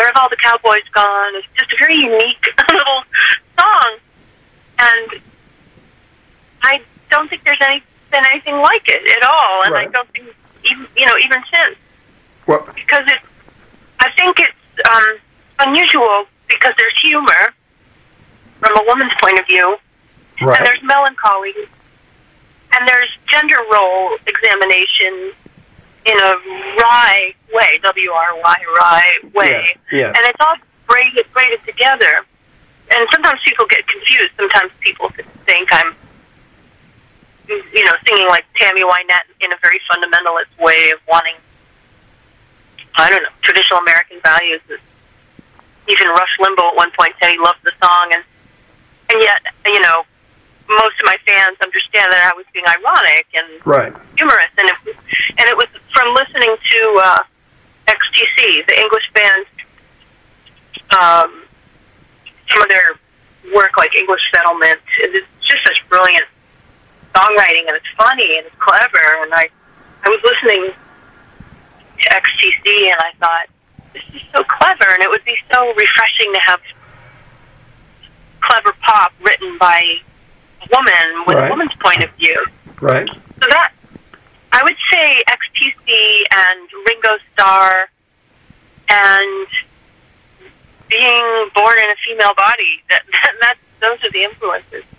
Where Have All the Cowboys Gone? It's just a very unique little song, and I don't think there's been anything like it at all, and Right. I don't think even since. Well, Because I think it's unusual because there's humor from a woman's point of view, right. and there's melancholy, and there's gender role examination in a wry way, W-R-Y, wry way, Yeah. and it's all braided together. And sometimes people get confused. Sometimes people think I'm, singing like Tammy Wynette in a very fundamentalist way of wanting, I don't know, traditional American values. Even Rush Limbaugh at one point said he loved the song, and yet, most of my fans understand that I was being ironic and Right. humorous, and it was from listening to XTC, the English band, some of their work, like English Settlement. It's just such brilliant songwriting, and it's funny, and it's clever, and I was listening to XTC, and I thought, this is so clever, and it would be so refreshing to have clever pop written by a woman with Right. a woman's point of view. Right. So that, I would say XTC and Ringo Starr and being born in a female body, those are the influences.